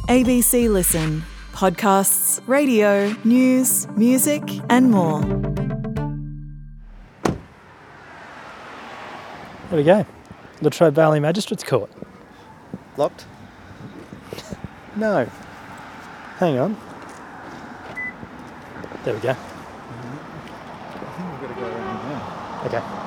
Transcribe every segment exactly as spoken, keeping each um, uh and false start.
A B C Listen. Podcasts, radio, news, music and more. There we go. Latrobe Valley Magistrates Court. Locked? No. Hang on. There we go. I think we've got to go around now. Okay.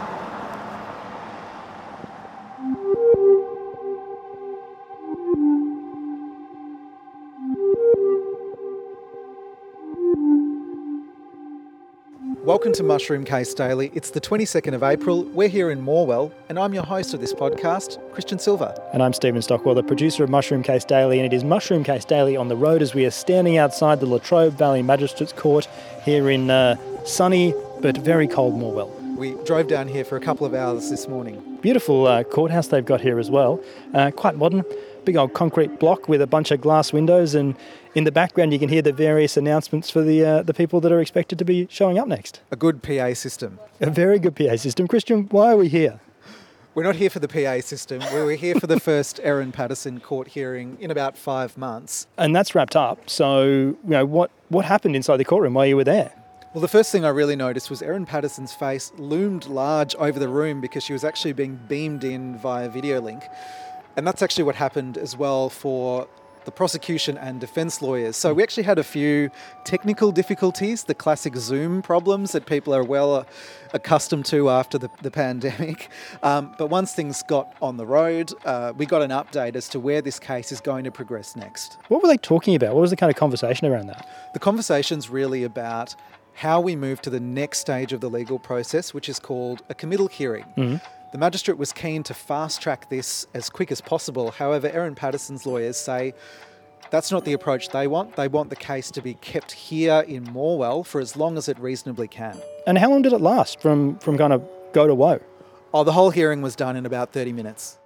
Welcome to Mushroom Case Daily. It's the twenty-second of April. We're here in Morwell, and I'm your host of this podcast, Christian Silver. And I'm Stephen Stockwell, the producer of Mushroom Case Daily, and it is Mushroom Case Daily on the road as we are standing outside the Latrobe Valley Magistrates Court here in uh, sunny but very cold Morwell. We drove down here for a couple of hours this morning. Beautiful uh, courthouse they've got here as well. Uh, quite modern. Big old concrete block with a bunch of glass windows, and in the background you can hear the various announcements for the uh, the people that are expected to be showing up next. A good P A system. A very good P A system. Christian, why are we here? We're not here for the P A system. We were here for the first Erin Patterson court hearing in about five months. And that's wrapped up. So, you know, what, what happened inside the courtroom while you were there? Well, the first thing I really noticed was Erin Patterson's face loomed large over the room because she was actually being beamed in via video link. And that's actually what happened as well for the prosecution and defence lawyers. So we actually had a few technical difficulties, the classic Zoom problems that people are well accustomed to after the, the pandemic. Um, but once things got on the road, uh, we got an update as to where this case is going to progress next. What were they talking about? What was the kind of conversation around that? The conversation's really about how we move to the next stage of the legal process, which is called a committal hearing. Mm-hmm. The magistrate was keen to fast-track this as quick as possible. However, Erin Patterson's lawyers say that's not the approach they want. They want the case to be kept here in Morwell for as long as it reasonably can. And how long did it last from, from kind of go to woe? Oh, the whole hearing was done in about thirty minutes.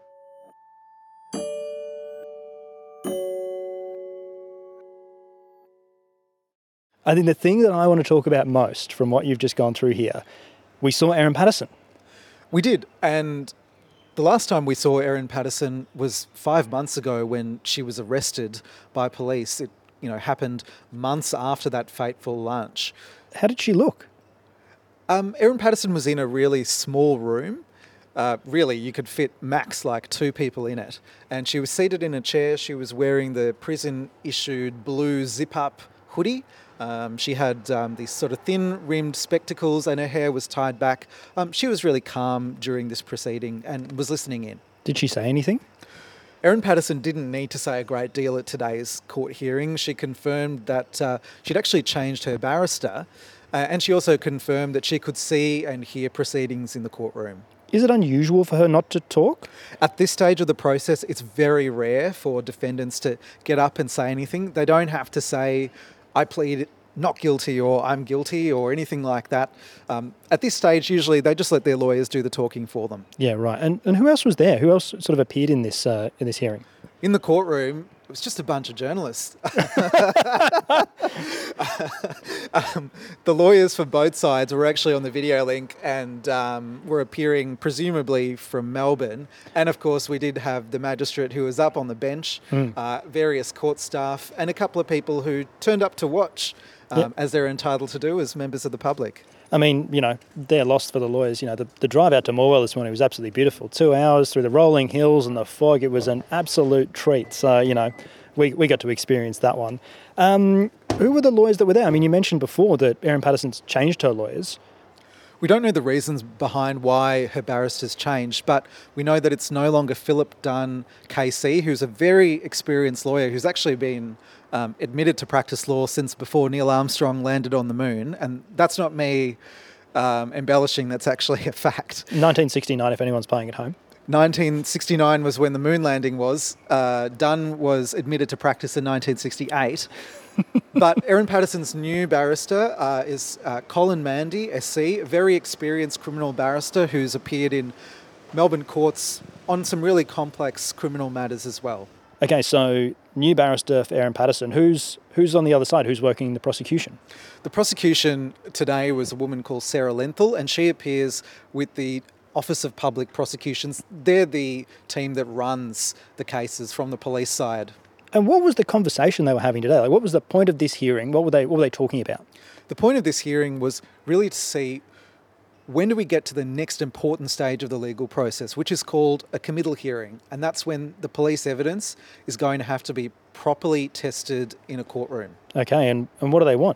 I think the thing that I want to talk about most from what you've just gone through here, we saw Erin Patterson. We did, and the last time we saw Erin Patterson was five months ago when she was arrested by police. It, you know, happened months after that fateful lunch. How did she look? Um, Erin Patterson was in a really small room. Uh, really, you could fit max like two people in it. And she was seated in a chair. She was wearing the prison-issued blue zip-up hoodie. Um, she had um, these sort of thin-rimmed spectacles and her hair was tied back. Um, she was really calm during this proceeding and was listening in. Did she say anything? Erin Patterson didn't need to say a great deal at today's court hearing. She confirmed that uh, she'd actually changed her barrister, uh, and she also confirmed that she could see and hear proceedings in the courtroom. Is it unusual for her not to talk? At this stage of the process, it's very rare for defendants to get up and say anything. They don't have to say, I plead not guilty or I'm guilty or anything like that. Um, at this stage, usually they just let their lawyers do the talking for them. Yeah, right. And and who else was there? Who else sort of appeared in this uh, in this hearing? In the courtroom, it was just a bunch of journalists. um, the lawyers for both sides were actually on the video link and um, were appearing presumably from Melbourne. And of course, we did have the magistrate who was up on the bench, mm. uh, various court staff, and a couple of people who turned up to watch, um, yep. as they're entitled to do as members of the public. I mean, you know, they're lost for the lawyers. You know, the, the drive out to Morwell this morning was absolutely beautiful. Two hours through the rolling hills and the fog. It was an absolute treat. So, you know, we, we got to experience that one. Um, who were the lawyers that were there? I mean, you mentioned before that Erin Patterson's changed her lawyers. We don't know the reasons behind why her barristers changed, but we know that it's no longer Philip Dunn K C, who's a very experienced lawyer who's actually been um, admitted to practice law since before Neil Armstrong landed on the moon. And that's not me um, embellishing, that's actually a fact. nineteen sixty-nine, if anyone's playing at home. nineteen sixty-nine was when the moon landing was. Uh, Dunn was admitted to practice in nineteen sixty-eight. But Erin Patterson's new barrister uh, is uh, Colin Mandy, S C, a very experienced criminal barrister who's appeared in Melbourne courts on some really complex criminal matters as well. Okay, so new barrister for Erin Patterson. Who's who's on the other side? Who's working the prosecution? The prosecution today was a woman called Sarah Lenthal, and she appears with the Office of Public Prosecutions. They're the team that runs the cases from the police side. And what was the conversation they were having today? Like, what was the point of this hearing? What were they, what were they talking about? The point of this hearing was really to see when do we get to the next important stage of the legal process, which is called a committal hearing. And that's when the police evidence is going to have to be properly tested in a courtroom. Okay, and, and what do they want?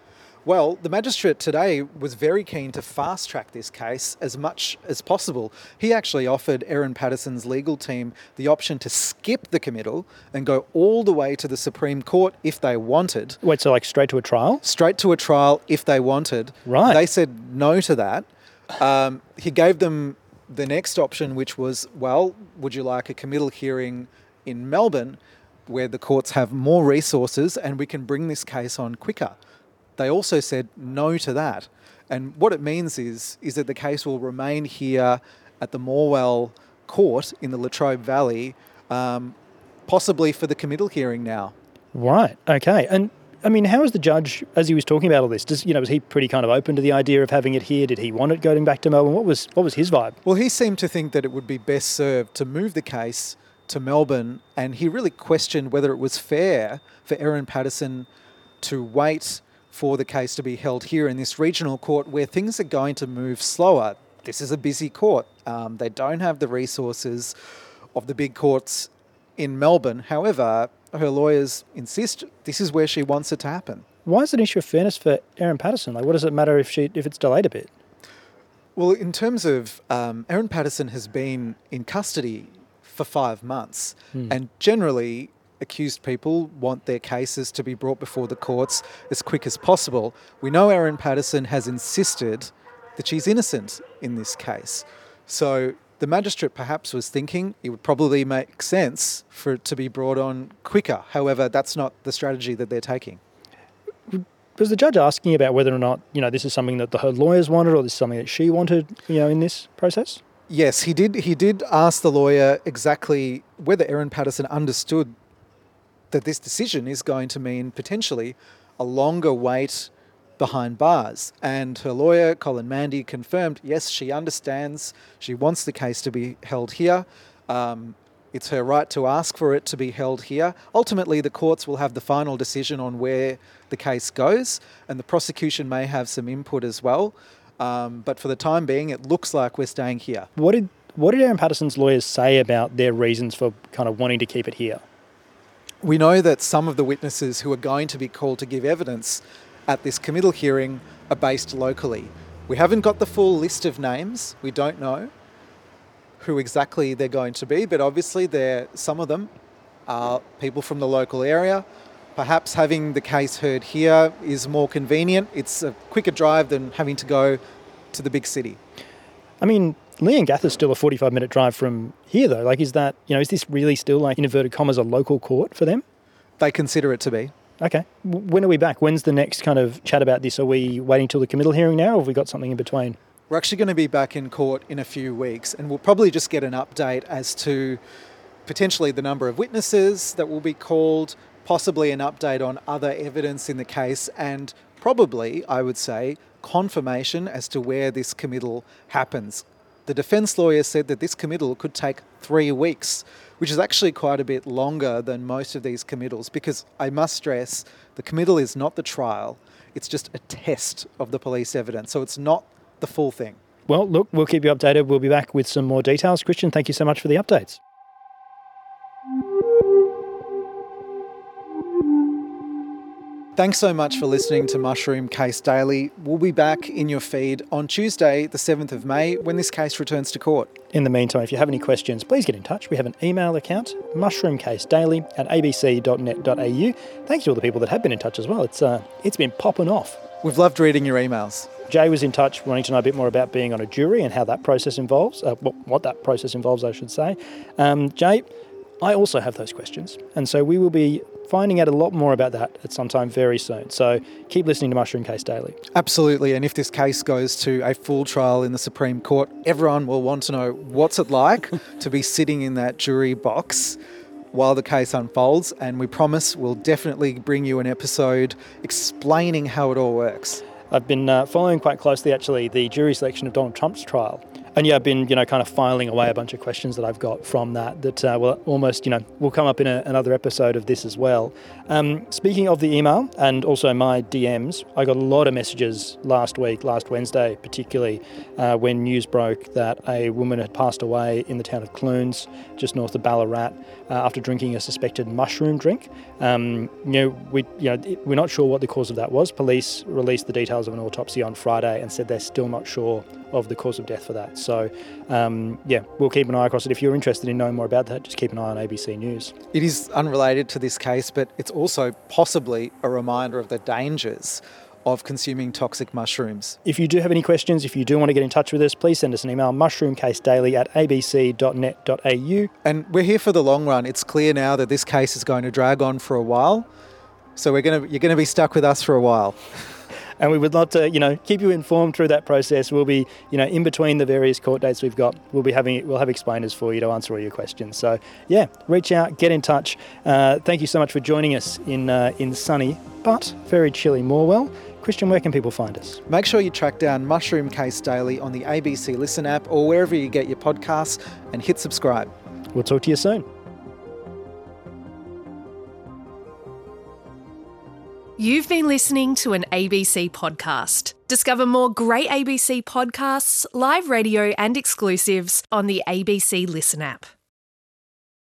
Well, the magistrate today was very keen to fast-track this case as much as possible. He actually offered Erin Patterson's legal team the option to skip the committal and go all the way to the Supreme Court if they wanted. Wait, so like straight to a trial? Straight to a trial if they wanted. Right. They said no to that. Um, he gave them the next option, which was, well, would you like a committal hearing in Melbourne where the courts have more resources and we can bring this case on quicker? They also said no to that. And what it means is, is that the case will remain here at the Morwell Court in the Latrobe Valley, um, possibly for the committal hearing now. Right, okay. And I mean, how was the judge, as he was talking about all this, does, you know, was he pretty kind of open to the idea of having it here? Did he want it going back to Melbourne? What was what was his vibe? Well, he seemed to think that it would be best served to move the case to Melbourne, and he really questioned whether it was fair for Erin Patterson to wait for the case to be held here in this regional court where things are going to move slower. This is a busy court. Um, they don't have the resources of the big courts in Melbourne. However, her lawyers insist this is where she wants it to happen. Why is it an issue of fairness for Erin Patterson? Like, what does it matter if she if it's delayed a bit? Well, in terms of um, Erin Patterson has been in custody for five months, mm. and generally accused people want their cases to be brought before the courts as quick as possible. We know Erin Patterson has insisted that she's innocent in this case. So the magistrate perhaps was thinking it would probably make sense for it to be brought on quicker. However, that's not the strategy that they're taking. Was the judge asking about whether or not, you know, this is something that the, her lawyers wanted or this is something that she wanted, you know, in this process? Yes, he did. He did ask the lawyer exactly whether Erin Patterson understood that this decision is going to mean potentially a longer wait behind bars. And her lawyer, Colin Mandy, confirmed, yes, she understands. She wants the case to be held here. Um, it's her right to ask for it to be held here. Ultimately, the courts will have the final decision on where the case goes, and the prosecution may have some input as well. Um, but for the time being, it looks like we're staying here. What did what did Erin Patterson's lawyers say about their reasons for kind of wanting to keep it here? We know that some of the witnesses who are going to be called to give evidence at this committal hearing are based locally. We haven't got the full list of names. We don't know who exactly they're going to be, but obviously they're, some of them are people from the local area. Perhaps having the case heard here is more convenient. It's a quicker drive than having to go to the big city. I mean, Leongatha is still a forty-five minute drive from here, though. Like, is that, you know, is this really still, like, in inverted commas, a local court for them? They consider it to be. Okay. When are we back? When's the next kind of chat about this? Are we waiting till the committal hearing now, or have we got something in between? We're actually going to be back in court in a few weeks, and we'll probably just get an update as to potentially the number of witnesses that will be called, possibly an update on other evidence in the case, and probably, I would say, confirmation as to where this committal happens. The defence lawyer said that this committal could take three weeks, which is actually quite a bit longer than most of these committals, because I must stress, the committal is not the trial. It's just a test of the police evidence, so it's not the full thing. Well, look, we'll keep you updated. We'll be back with some more details. Christian, thank you so much for the updates. Thanks so much for listening to Mushroom Case Daily. We'll be back in your feed on Tuesday, the seventh of May, when this case returns to court. In the meantime, if you have any questions, please get in touch. We have an email account, mushroomcasedaily at a b c dot net dot a u. Thanks to all the people that have been in touch as well. It's uh, it's been popping off. We've loved reading your emails. Jay was in touch, wanting to know a bit more about being on a jury and how that process involves, uh, what that process involves, I should say. Um, Jay, I also have those questions, and so we will be finding out a lot more about that at some time very soon. So keep listening to Mushroom Case Daily. Absolutely, and if this case goes to a full trial in the Supreme Court, everyone will want to know what's it like to be sitting in that jury box while the case unfolds, and we promise we'll definitely bring you an episode explaining how it all works. I've been uh, following quite closely, actually, the jury selection of Donald Trump's trial. and yeah, I've been, you know, kind of filing away a bunch of questions that I've got from that, that uh, will almost, you know, will come up in a, another episode of this as well. Um, speaking of the email and also my D Ms, I got a lot of messages last week, last Wednesday particularly, uh, when news broke that a woman had passed away in the town of Clunes, just north of Ballarat, uh, after drinking a suspected mushroom drink. Um, you know, we, you know, we're not sure what the cause of that was. Police released the details of an autopsy on Friday and said they're still not sure of the cause of death for that. So, um, yeah, we'll keep an eye across it. If you're interested in knowing more about that, just keep an eye on A B C News. It is unrelated to this case, but it's also possibly a reminder of the dangers of consuming toxic mushrooms. If you do have any questions, if you do want to get in touch with us, please send us an email, mushroomcasedaily at a b c dot net dot a u. And we're here for the long run. It's clear now that this case is going to drag on for a while, so we're going to you're going to be stuck with us for a while. And we would love to, you know, keep you informed through that process. We'll be, you know, in between the various court dates we've got, we'll be having, we'll have explainers for you to answer all your questions. So, yeah, reach out, get in touch. Uh, thank you so much for joining us in uh, in sunny but very chilly Morwell. Christian, where can people find us? Make sure you track down Mushroom Case Daily on the A B C Listen app or wherever you get your podcasts and hit subscribe. We'll talk to you soon. You've been listening to an A B C podcast. Discover more great A B C podcasts, live radio and exclusives on the A B C Listen app.